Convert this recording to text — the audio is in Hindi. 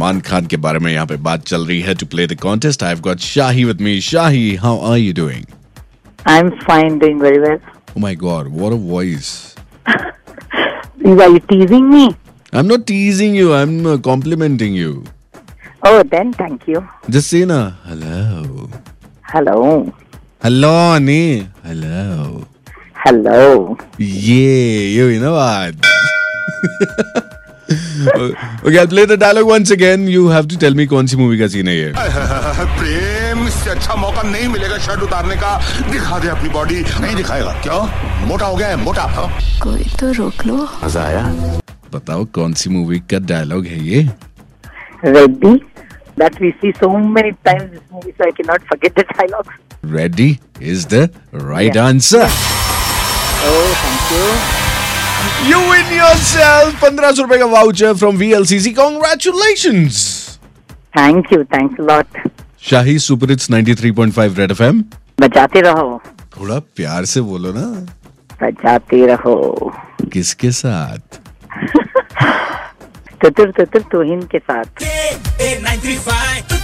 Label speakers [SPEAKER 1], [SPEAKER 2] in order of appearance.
[SPEAKER 1] सलमान खान के बारे में यहाँ पे बात चल रही है. To play the contest I have got Shahi with me. Shahi, how are you doing?
[SPEAKER 2] I'm fine, doing very well.
[SPEAKER 1] Oh my God, what a voice.
[SPEAKER 2] Are you teasing me?
[SPEAKER 1] I'm not teasing you, I'm complimenting you.
[SPEAKER 2] Oh, then thank you.
[SPEAKER 1] Just say na, hello.
[SPEAKER 2] Hello.
[SPEAKER 1] Hello, Ani. Hello.
[SPEAKER 2] Hello.
[SPEAKER 1] Yeah, you know what? Okay, I'll play the dialogue once again. You have to tell me कौन सी मूवी का सीन है ये.
[SPEAKER 3] प्रेम, इससे अच्छा मौका नहीं मिलेगा शर्ट उतारने का. दिखा दे अपनी बॉडी. नहीं दिखाएगा क्यों? मोटा हो गया है, मोटा.
[SPEAKER 4] कोई तो रोक लो.
[SPEAKER 3] मजा आया?
[SPEAKER 1] बताओ कौन सी मूवी का डायलॉग है ये?
[SPEAKER 2] Ready? That we see so many times this movie, so I cannot forget the dialogues.
[SPEAKER 1] Ready is the right answer.
[SPEAKER 2] Oh, thank you.
[SPEAKER 1] You win yourself 1500 रुपए का voucher from VLCC. Congratulations.
[SPEAKER 2] Thank you, thanks a lot.
[SPEAKER 1] Shahi super hits 93.5 red FM.
[SPEAKER 2] बजाते रहो.
[SPEAKER 1] थोड़ा प्यार से बोलो ना.
[SPEAKER 2] बजाते रहो.
[SPEAKER 1] किसके साथ?
[SPEAKER 2] तुतुर तुतुर तुहिन के साथ.
[SPEAKER 5] 935